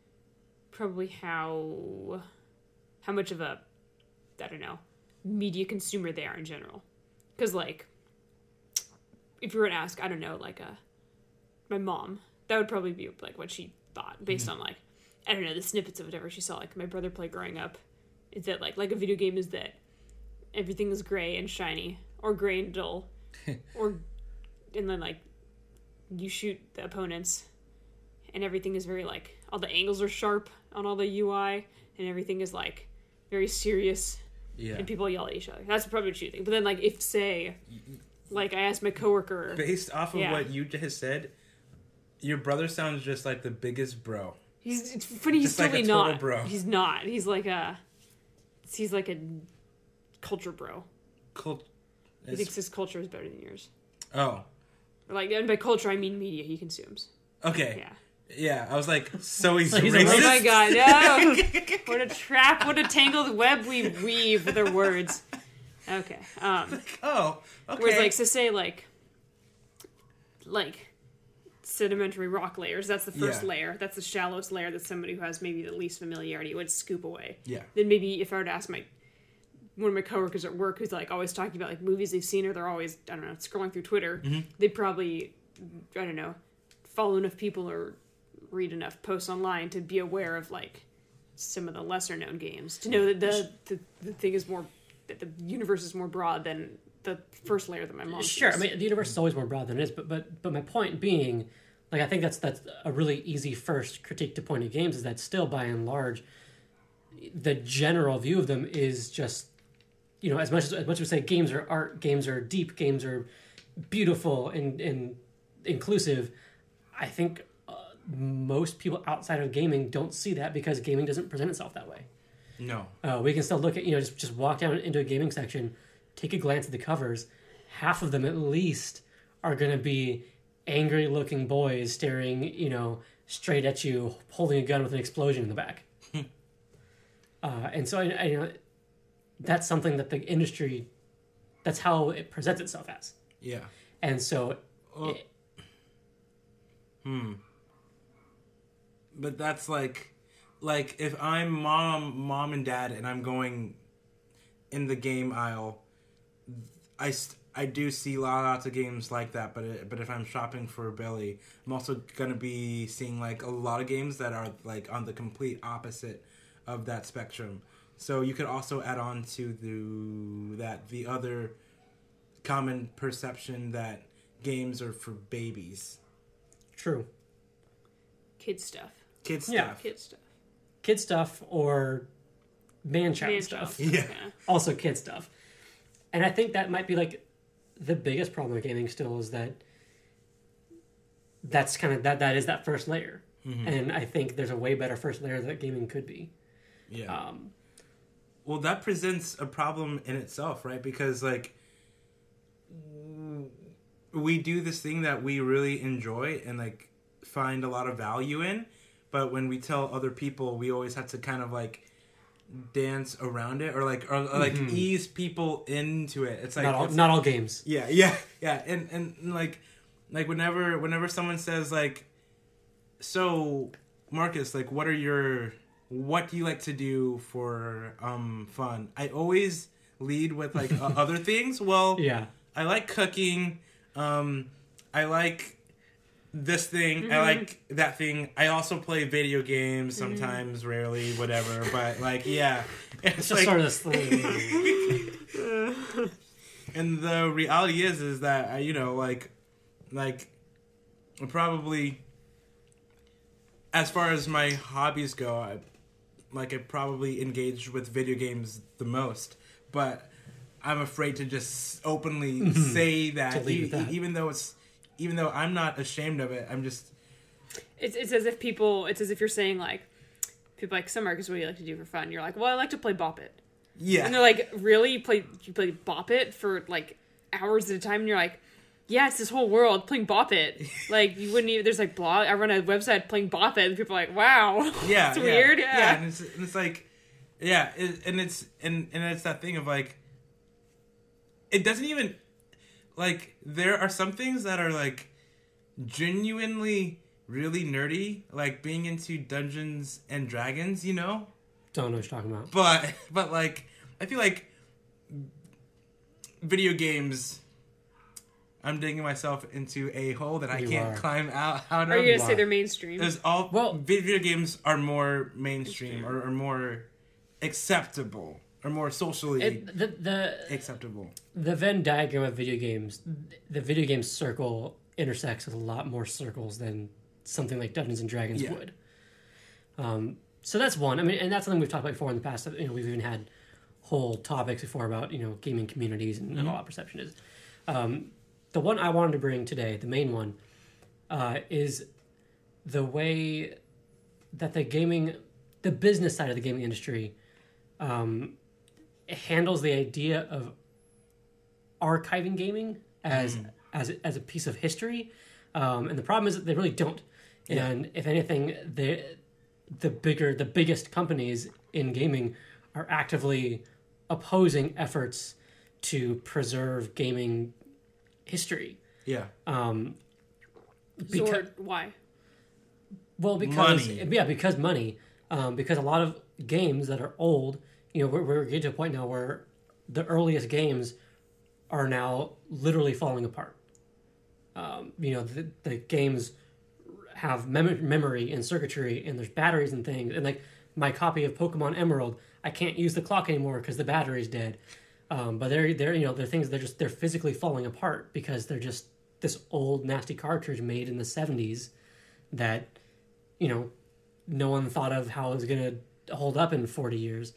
much of a, I don't know, media consumer they are in general. Because, like, if you were to ask, I don't know, like, my mom, that would probably be, like, what she thought, based on, like, I don't know, the snippets of whatever she saw, like, my brother play growing up, is that, like a video game is that everything is gray and shiny, or gray and dull, and then, like, you shoot the opponents, and everything is very, like, all the angles are sharp on all the UI, and everything is, like, very serious, and people yell at each other. That's probably what you think. But then, like, if, say, like, I asked my coworker... Based off of what you just said, your brother sounds just like the biggest bro. It's funny, he's just like totally a total not. bro. He's not. He's like a culture bro. He thinks his culture is better than yours. Oh. Like, and by culture, I mean media he consumes. Okay. Yeah. Yeah, I was like, so he's He's a racist? Oh my god, no! What a trap, what a tangled web we weave with our words. Okay. Oh, okay. Whereas, like, to say, like, sedimentary rock layers, that's the first layer. That's the shallowest layer that somebody who has maybe the least familiarity would scoop away. Yeah. Then maybe if I were to ask one of my coworkers at work who's, like, always talking about, like, movies they've seen, or they're always, I don't know, scrolling through Twitter, they'd probably, I don't know, follow enough people or read enough posts online to be aware of, like, some of the lesser known games, to know that the thing is more, that the universe is more broad than the first layer that my mom Sure, sees. I mean, the universe is always more broad than it is, but my point being, like, I think that's a really easy first critique to point at games, is that still, by and large, the general view of them is just, as much as we say games are art, games are deep, games are beautiful and inclusive, I think most people outside of gaming don't see that, because gaming doesn't present itself that way. No. We can still look at, just walk down into a gaming section, take a glance at the covers. Half of them at least are going to be angry looking boys staring, straight at you, holding a gun with an explosion in the back. And so I that's something that the industry, that's how it presents itself as. Yeah. And so... But that's like if I'm mom and dad, and I'm going in the game aisle, I do see lots of games like that, but if I'm shopping for Billy, I'm also gonna be seeing like a lot of games that are like on the complete opposite of that spectrum. So you could also add on to the other common perception that games are for babies. True. Kid stuff. Kid stuff. Yeah. Kid stuff. Kid stuff or man-child stuff. Yeah. Also kid stuff. And I think that might be like the biggest problem with gaming still is that's kind of that is that first layer. Mm-hmm. And I think there's a way better first layer that gaming could be. Yeah. Well, that presents a problem in itself, right? Because like we do this thing that we really enjoy and like find a lot of value in, but when we tell other people, we always have to kind of like dance around it or like ease people into it. It's like not all games. Yeah. And like whenever someone says like, so Marcus, like what do you like to do for fun? I always lead with like other things. Well, yeah. I like cooking. I like this thing. I like that thing. I also play video games sometimes, rarely, whatever. But like, yeah, it's just like, sort of this thing. And the reality is that like probably as far as my hobbies go, I probably engaged with video games the most, but I'm afraid to just openly say that, even though I'm not ashamed of it. I'm just. It's as if you're saying like, people like, so Marcus, what do you like to do for fun? You're like, well, I like to play Bop It. Yeah. And they're like, really? You play Bop It for like hours at a time? And you're like, yeah, it's this whole world playing Bop It. Like you wouldn't even. There's like blog. I run a website playing Bop It, and people are like, wow. Yeah. It's weird. Yeah. And it's like, yeah, and it's that thing of like. It doesn't even, like, there are some things that are, like, genuinely really nerdy, like being into Dungeons and Dragons, you know? Don't know what you're talking about. But like, I feel like video games, I'm digging myself into a hole that I can't climb out of. Are you going to say they're mainstream? Video games are more mainstream or more acceptable. Or more socially acceptable. The Venn diagram of video games, the video game circle intersects with a lot more circles than something like Dungeons and Dragons would. So that's one. I mean, and that's something we've talked about before in the past. You know, we've even had whole topics before about gaming communities and all that perception is. The one I wanted to bring today, the main one, is the way that the business side of the gaming industry. It handles the idea of archiving gaming as a piece of history, and the problem is that they really don't. Yeah. And if anything, the biggest companies in gaming are actively opposing efforts to preserve gaming history. Yeah. Why? Well, because money. Because a lot of games that are old. We're getting to a point now where the earliest games are now literally falling apart. The games have memory and circuitry, and there's batteries and things. And like my copy of Pokemon Emerald, I can't use the clock anymore because the battery's dead. But they're things they're physically falling apart because they're just this old nasty cartridge made in the 70s that no one thought of how it was gonna hold up in 40 years.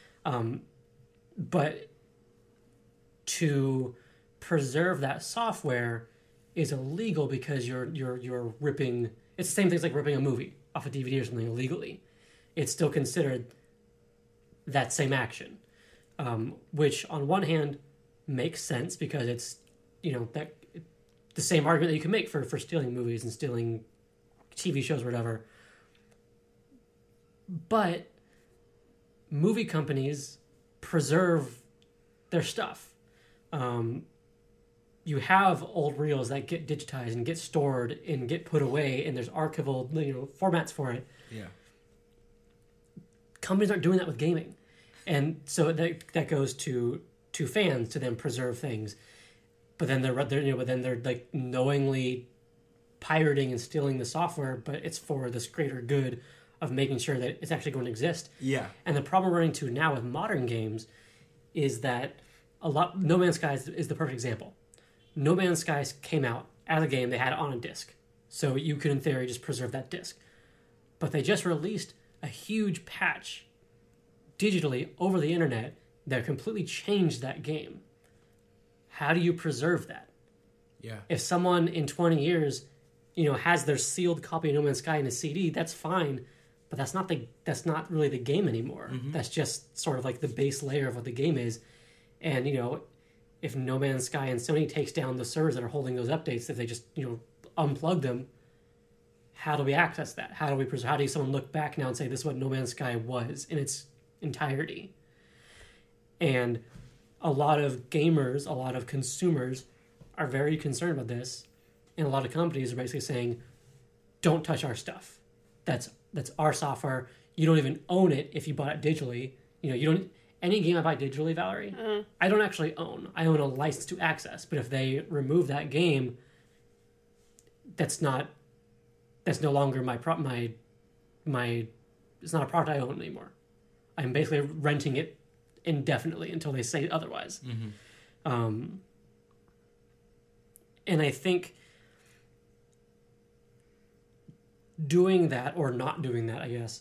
But to preserve that software is illegal because you're ripping. It's the same thing as like ripping a movie off a DVD or something illegally. It's still considered that same action, which on one hand makes sense because it's that the same argument that you can make for stealing movies and stealing TV shows or whatever. But movie companies preserve their stuff. You have old reels that get digitized and get stored and get put away, and there's archival formats for it. Yeah. Companies aren't doing that with gaming, and so that goes to fans to then preserve things. but then they're like knowingly pirating and stealing the software, but it's for this greater good of making sure that it's actually going to exist. Yeah. And the problem we're running into now with modern games is that No Man's Sky is the perfect example. No Man's Sky came out as a game, they had it on a disc. So you could, in theory, just preserve that disc. But they just released a huge patch digitally over the internet that completely changed that game. How do you preserve that? Yeah. If someone in 20 years, has their sealed copy of No Man's Sky in a CD, that's fine, but that's not really the game anymore. Mm-hmm. That's just sort of like the base layer of what the game is. And, if No Man's Sky and Sony takes down the servers that are holding those updates, if they just, unplug them, how do we access that? How do someone look back now and say this is what No Man's Sky was in its entirety? And a lot of gamers, a lot of consumers are very concerned about this, and a lot of companies are basically saying, don't touch our stuff. That's our software. You don't even own it if you bought it digitally. You don't. Any game I buy digitally, Valerie, I don't actually own. I own a license to access. But if they remove that game, that's no longer my it's not a product I own anymore. I'm basically renting it indefinitely until they say otherwise. Mm-hmm. And I think doing that or not doing that, I guess,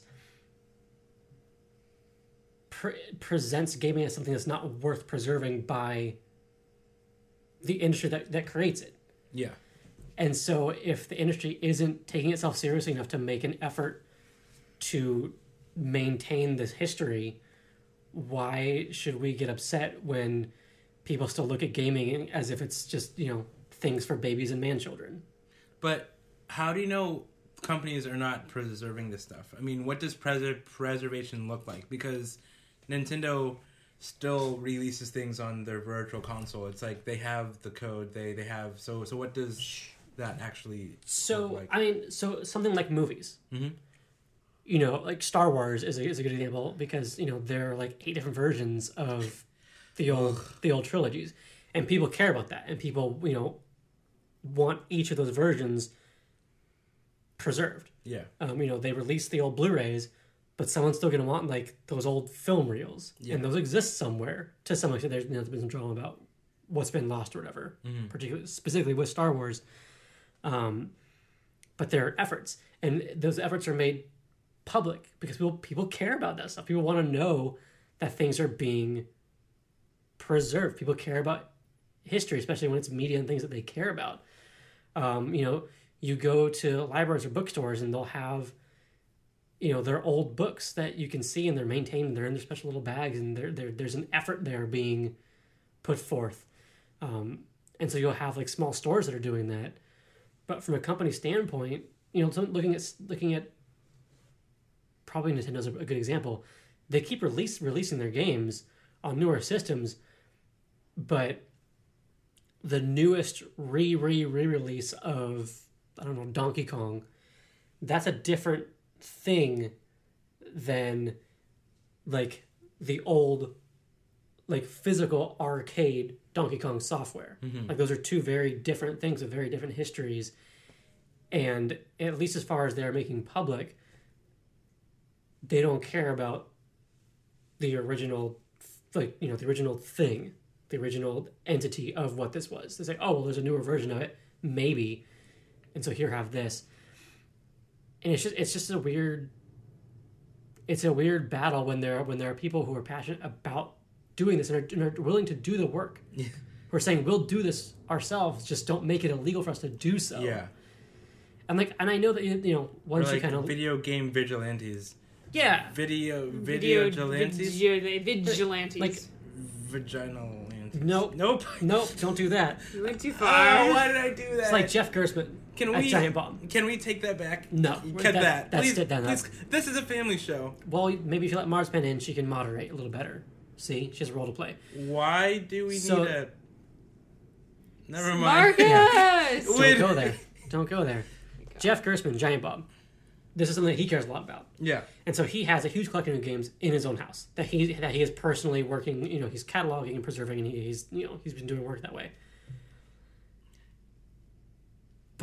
presents gaming as something that's not worth preserving by the industry that creates it. Yeah. And so if the industry isn't taking itself seriously enough to make an effort to maintain this history, why should we get upset when people still look at gaming as if it's just, things for babies and man-children? But how do you know companies are not preserving this stuff? I mean, what does preservation look like? Because Nintendo still releases things on their virtual console. It's like they have the code, they have... So what does that actually look like? I mean, so something like movies. Mm-hmm. Like Star Wars is a good example because, there are like 8 different versions of the old trilogies. And people care about that. And people, want each of those versions preserved. Yeah. They released the old Blu-rays, but someone's still going to want like those old film reels. Yeah. And those exist somewhere. To some extent, there's been some drama about what's been lost or whatever, particularly specifically with Star Wars. But there are efforts, and those efforts are made public because people care about that stuff. People want to know that things are being preserved. People care about history, especially when it's media and things that they care about. You go to libraries or bookstores and they'll have, their old books that you can see and they're maintained. They're in their special little bags, and there's an effort there being put forth. And so you'll have like small stores that are doing that. But from a company standpoint, looking at probably Nintendo's a good example. They keep releasing their games on newer systems, but the newest re-release of, I don't know, Donkey Kong, that's a different thing than like the old like physical arcade Donkey Kong software. Mm-hmm. Like those are two very different things with very different histories. And at least as far as they're making public, they don't care about the original, the original thing, the original entity of what this was. They say, oh, well, there's a newer version of it, maybe. And so here, have this. And it's just a weird battle when there are people who are passionate about doing this and are willing to do the work. Yeah. Who are saying, we'll do this ourselves, just don't make it illegal for us to do so. Yeah. And I know that once like you kind of video game vigilantes. Yeah. Video vigilantes. Vigilantes. Like Vaginal. Nope. Don't do that. You went too far. Oh, why did I do that? It's like Jeff Gerstmann at Giant Bomb. Can we take that back? No. Cut that. That's Please, it down. please, this is a family show. Well, maybe if you let Marsman in, she can moderate a little better. See? She has a role to play. Why do we need a... Never mind. Marcus! Yeah. Don't go there. Jeff Gerstmann, Giant Bomb. This is something that he cares a lot about. Yeah. And so he has a huge collection of games in his own house that he is personally working, he's cataloging and preserving, and he's been doing work that way.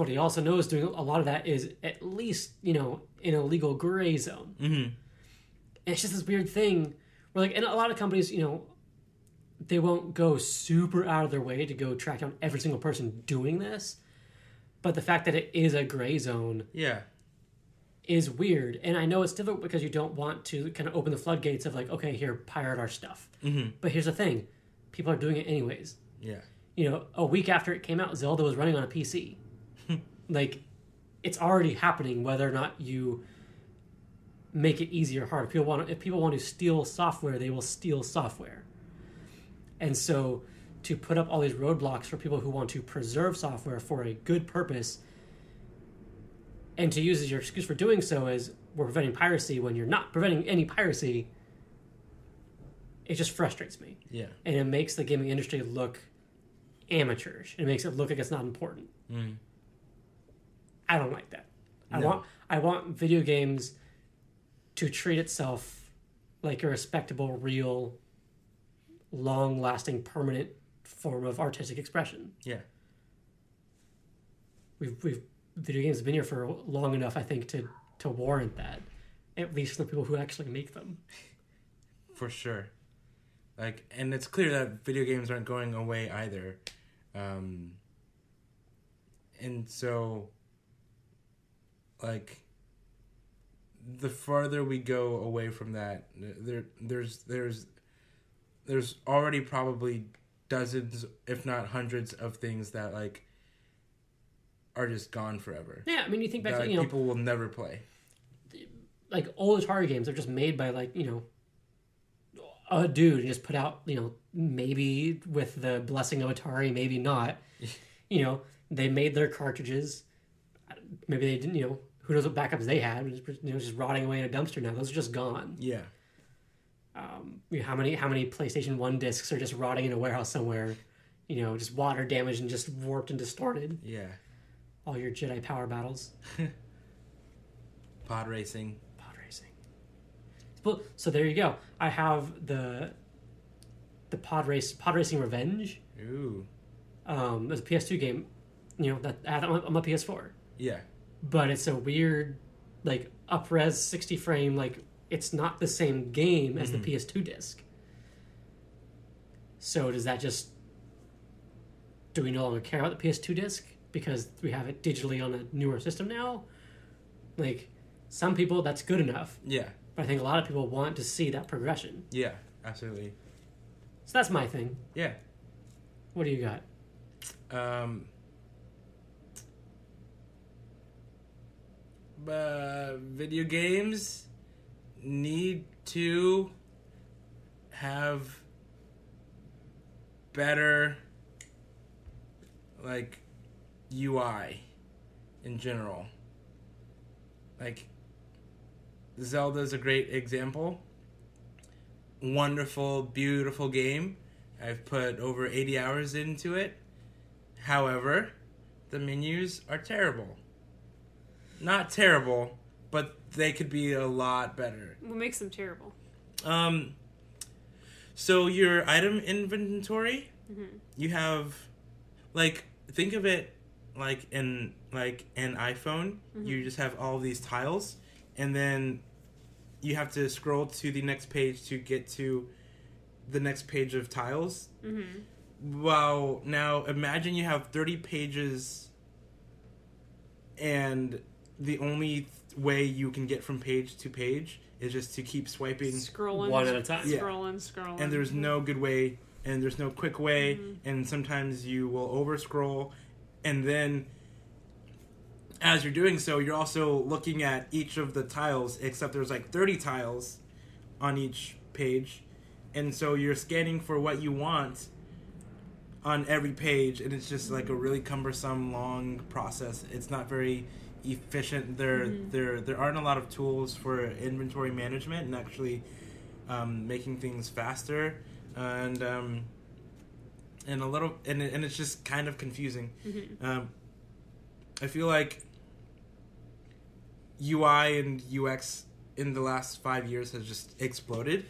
But he also knows doing a lot of that is at least, in a legal gray zone. Mm-hmm. And it's just this weird thing where, like, and a lot of companies, they won't go super out of their way to go track down every single person doing this. But the fact that it is a gray zone Yeah. is weird. And I know it's difficult because you don't want to kind of open the floodgates of, like, okay, here, pirate our stuff. Mm-hmm. But here's the thing. People are doing it anyways. Yeah. A week after it came out, Zelda was running on a PC. Like, it's already happening whether or not you make it easy or hard. If people want to steal software, they will steal software. And so to put up all these roadblocks for people who want to preserve software for a good purpose and to use as your excuse for doing so is we're preventing piracy when you're not preventing any piracy, it just frustrates me. Yeah. And it makes the gaming industry look amateurish. It makes it look like it's not important. Mm. I don't like that. No. I want video games to treat itself like a respectable, real, long-lasting, permanent form of artistic expression. Yeah. We've video games have been here for long enough, I think, to warrant that. At least the people who actually make them. For sure. Like, and it's clear that video games aren't going away either. And so, like, the farther we go away from that, there's already probably dozens, if not hundreds, of things that, like, are just gone forever. Yeah, I mean, you think back that, to, like, people will never play. Like, old Atari games are just made by, like, a dude and just put out, maybe with the blessing of Atari, maybe not. They made their cartridges. Maybe they didn't, who knows what backups they had. Just rotting away in a dumpster now. Those are just gone. Yeah. How many PlayStation 1 discs are just rotting in a warehouse somewhere, just water damaged and just warped and distorted. Yeah. All your Jedi power battles. Pod racing. So there you go. I have the Pod Racing Revenge. Ooh. It's a PS2 game, that I have on my PS4. Yeah. But it's a weird, like, up-res 60 frame, like, it's not the same game as the PS2 disc. So does that just... Do we no longer care about the PS2 disc because we have it digitally on a newer system now? Like, some people, that's good enough. Yeah. But I think a lot of people want to see that progression. Yeah, absolutely. So that's my thing. Yeah. What do you got? Video games need to have better, like, UI in general. Like, Zelda's a great example. Wonderful, beautiful game. I've put over 80 hours into it. However, the menus are terrible. Not terrible, but they could be a lot better. What makes them terrible? So your item inventory, you have, like, think of it like an iPhone. You just have all these tiles, and then you have to scroll to the next page to get to the next page of tiles. Wow. Now imagine you have 30 pages, and the only way you can get from page to page is just to keep swiping Scrolling. One at a time. Yeah. Scrolling. And there's no good way, and there's no quick way, and sometimes you will over scroll, and then as you're doing so, you're also looking at each of the tiles, except there's like 30 tiles on each page, and so you're scanning for what you want on every page, and it's just like a really cumbersome, long process. It's not very efficient. There aren't a lot of tools for inventory management and actually making things faster, and it's just kind of confusing. I feel like UI and UX in the last 5 years has just exploded.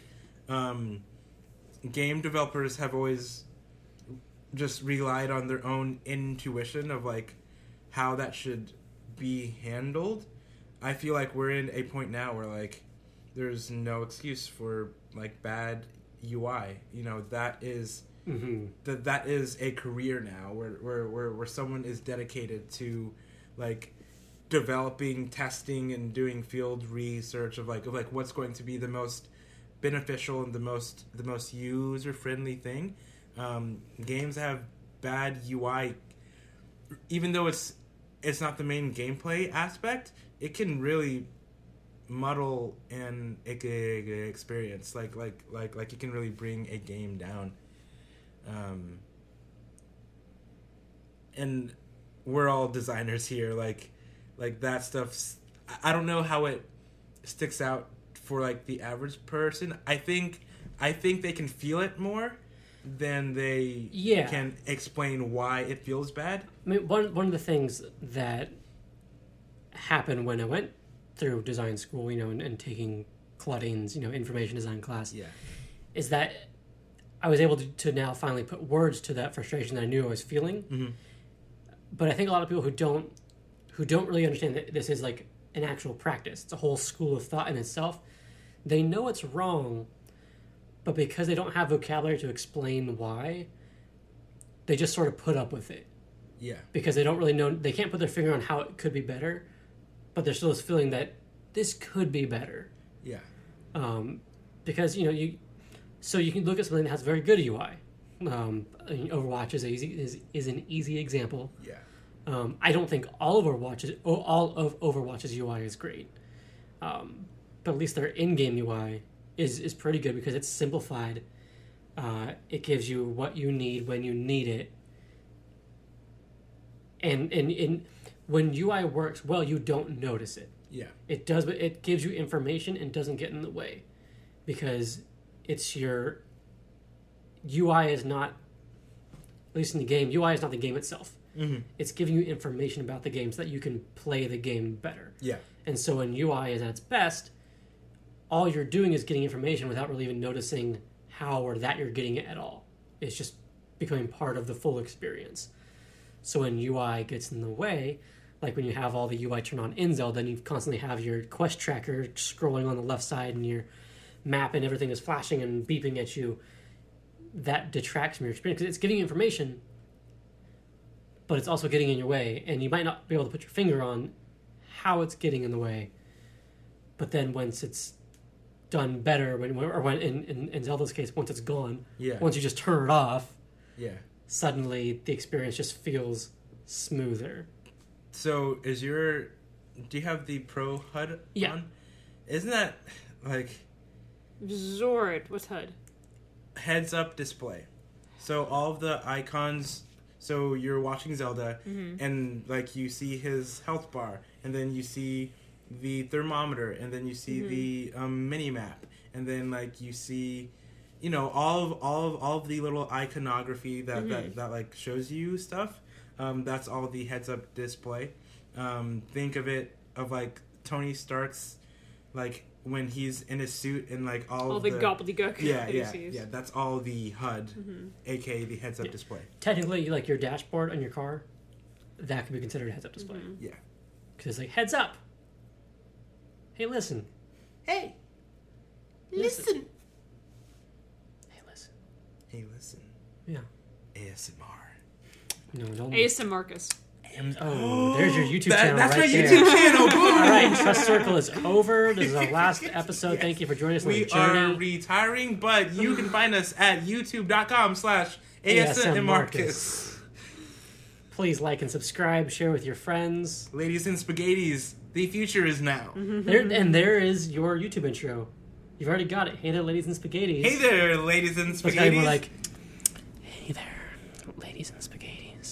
Game developers have always just relied on their own intuition of, like, how that should be handled, I feel like we're in a point now where like there's no excuse for like bad UI. You know, that is that is a career now where someone is dedicated to like developing, testing, and doing field research of like what's going to be the most beneficial and the most user friendly thing. Games have bad UI, even though it's not the main gameplay aspect. It can really muddle an experience. Like it can really bring a game down. And we're all designers here. Like that stuff's. I don't know how it sticks out for like the average person. I think they can feel it more than they can explain why it feels bad. I mean, one of the things that happened when I went through design school, you know, and taking Claudine's, you know, information design class, is that I was able to now finally put words to that frustration that I knew I was feeling. Mm-hmm. But I think a lot of people who don't really understand that this is like an actual practice, it's a whole school of thought in itself. They know it's wrong, but because they don't have vocabulary to explain why, they just sort of put up with it. Yeah. Because they don't really know, they can't put their finger on how it could be better, but there's still this feeling that this could be better. Yeah. Because, you know, you can look at something that has very good UI. Overwatch is an easy example. Yeah. I don't think all of Overwatch's UI is great. But at least their in-game UI is pretty good because it's simplified. It gives you what you need when you need it. And when UI works well, you don't notice it. Yeah. It does, but it gives you information and doesn't get in the way. Because it's your... UI is not... At least in the game, UI is not the game itself. Mm-hmm. It's giving you information about the game so that you can play the game better. Yeah. And so when UI is at its best, all you're doing is getting information without really even noticing how or that you're getting it at all. It's just becoming part of the full experience. So when UI gets in the way, like when you have all the UI turned on in Zelda, then you constantly have your quest tracker scrolling on the left side and your map and everything is flashing and beeping at you, that detracts from your experience because it's giving you information, but it's also getting in your way, and you might not be able to put your finger on how it's getting in the way. But then once it's done better, when in Zelda's case, once it's gone, once you just turn it off, suddenly the experience just feels smoother. So do you have the Pro HUD on? Isn't that like Zord? What's HUD? Heads up display. So all of the icons, so you're watching Zelda and like you see his health bar, and then you see the thermometer, and then you see the mini map, and then like you see, you know, all of the little iconography that like shows you stuff. That's all the heads up display. Think of it of like Tony Stark's, like when he's in his suit and like all the gobbledygook. Yeah. That's all the HUD, aka the heads up display. Technically, like your dashboard on your car, that could be considered a heads up display. Yeah. Because it's like, heads up. Hey, listen. Hey. Listen. Hey, listen. Hey, listen. Yeah. ASMR. No, don't. ASM Marcus. Oh, there's your YouTube channel. That's right my there. YouTube channel. Boom. All right, Trust Circle is over. This is our last episode. Thank you for joining us on the journey. We are retiring, but you can find us at youtube.com/ASMMarcus. Please like and subscribe. Share with your friends. Ladies and spaghettis, the future is now. There is your YouTube intro. You've already got it. Hey there, ladies and spaghettis. Hey there, ladies and So it's gotta be more spaghettis. like, hey there, ladies and spaghettis.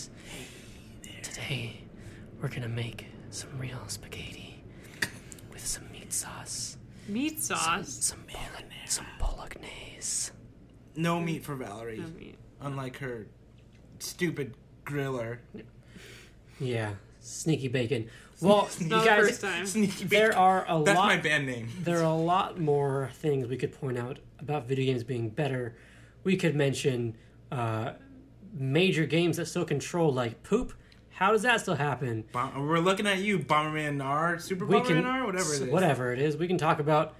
Today, we're gonna make some real spaghetti with some meat sauce. Meat sauce? Some bolognese. No meat for Valerie. No meat. Unlike her stupid griller. Yeah, sneaky bacon. Well, you Not the guys, first time. Sneaky there bacon. are a That's lot. my band name. There are a lot more things we could point out about video games being better. We could mention major games that still control, like poop, How does that still happen? We're looking at you, Bomberman R, Super Bomberman R, whatever it is. Whatever it is. We can talk about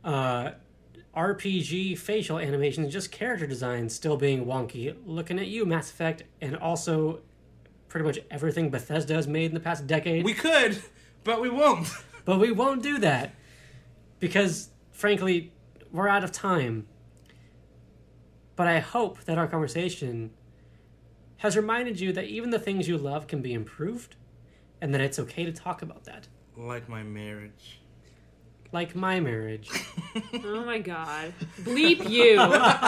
RPG facial animations, just character design still being wonky. Looking at you, Mass Effect, and also pretty much everything Bethesda has made in the past decade. We could, but we won't. But we won't do that. Because, frankly, we're out of time. But I hope that our conversation has reminded you that even the things you love can be improved, and that it's okay to talk about that. Like my marriage. Like my marriage. Oh my god. Bleep you.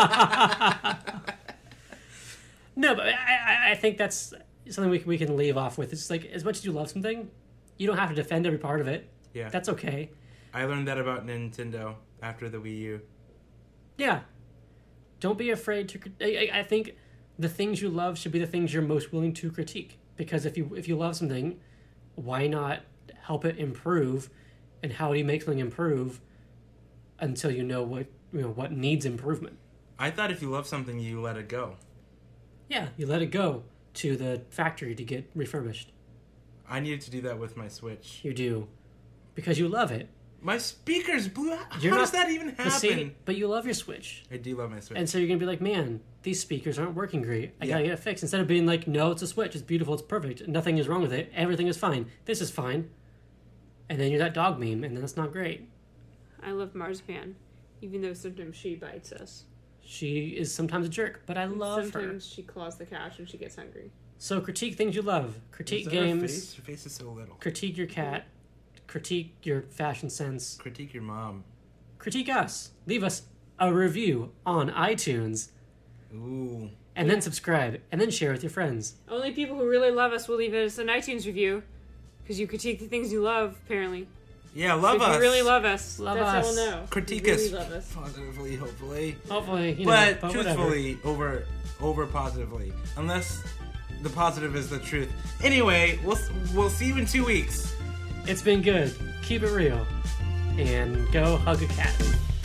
No, but I think that's something we can leave off with. It's like, as much as you love something, you don't have to defend every part of it. Yeah. That's okay. I learned that about Nintendo after the Wii U. Yeah. Don't be afraid to... I think the things you love should be the things you're most willing to critique. Because if you love something, why not help it improve? And how do you make something improve until you know what needs improvement? I thought if you love something, you let it go. Yeah, you let it go to the factory to get refurbished. I needed to do that with my Switch. You do. Because you love it. My speakers blew out. How You're does not- that even happen? But you love your Switch. I do love my Switch. And so you're going to be like, man, these speakers aren't working great. I got to Yeah. get it fixed. Instead of being like, no, it's a Switch. It's beautiful. It's perfect. Nothing is wrong with it. Everything is fine. This is fine. And then you're that dog meme, and then that's not great. I love Marzipan, even though sometimes she bites us. She is sometimes a jerk, but I love her. Sometimes she claws the couch when she gets hungry. So critique things you love. Critique Is that her games. face? Her face is so little. Critique your cat. Critique your fashion sense. Critique your mom. Critique us. Leave us a review on iTunes. Ooh. And then subscribe. And then share with your friends. Only people who really love us will leave us an iTunes review. Because you critique the things you love, apparently. Yeah, love so us. if you really love us, Love that's us. how we'll know. Critique you us really love us. positively, hopefully. Hopefully, But whatever. truthfully, over positively. Unless the positive is the truth. Anyway, we'll see you in 2 weeks. It's been good. Keep it real. And go hug a cat.